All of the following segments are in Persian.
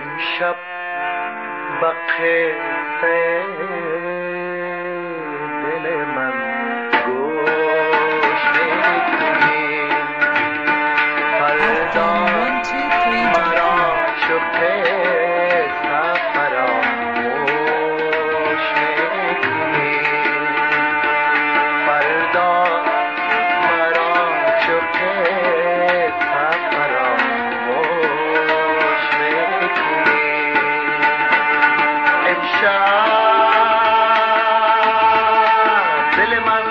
امشب به قصه دل من گوش میکنی، فردا مرا شکر فراموش میکنی، فردا مرا شکر فراموش میکنی. امشب دل من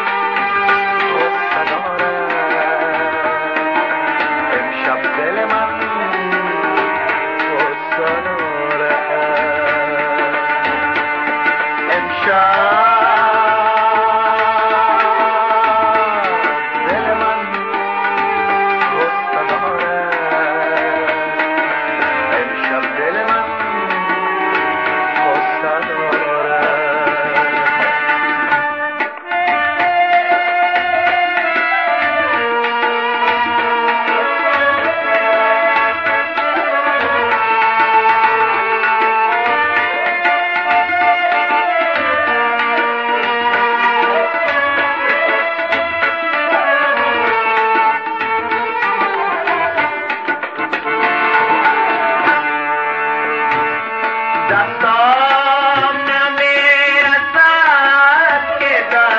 غصه دارد، امشب دل من غصه دارد، امشب دل من غصه دارد، امشب دل من غصه دارد. دستام نمیرسد که در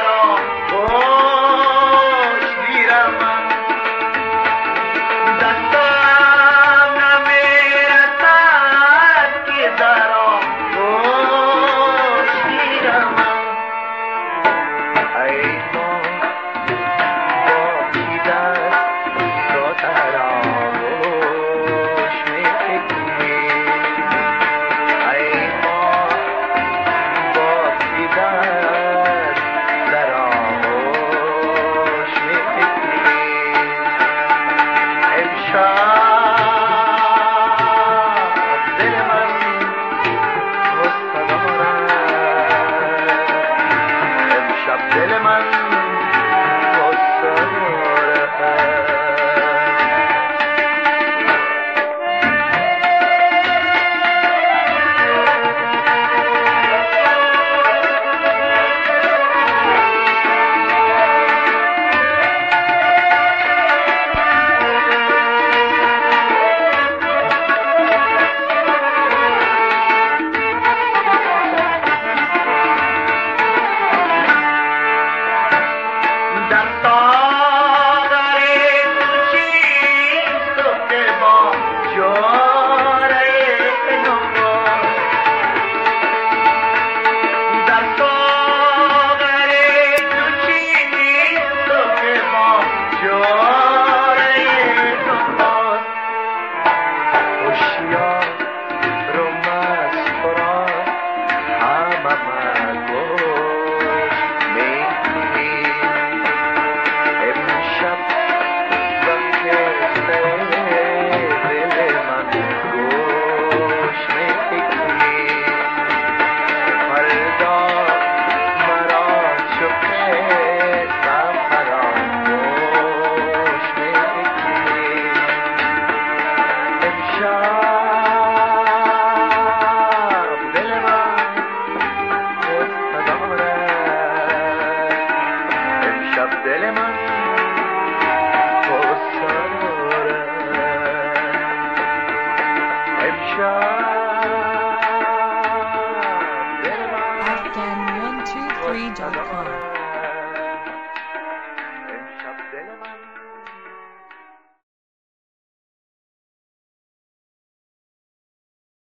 آغوش گیرم، دستام نمیرسد که در آغوش گیرم. ای ما با کی دست تو در آغوش میکنی، ای ما با کی دست در آغوش میکنی. امشب دل من غصه دارد، امشب دل من غصه دارد. در ساغر تو چیست و که با جاره نماز، در ساغر تو چیست و که با جاره نماز. هوشیار رو مست را همه مگوش میکنی، امشب به قصه دل من گوش میکنی، فردا مرا شکر فراموش میکنی. امشب دل من غصه دارد، امشب دل من غصه دارد، امشب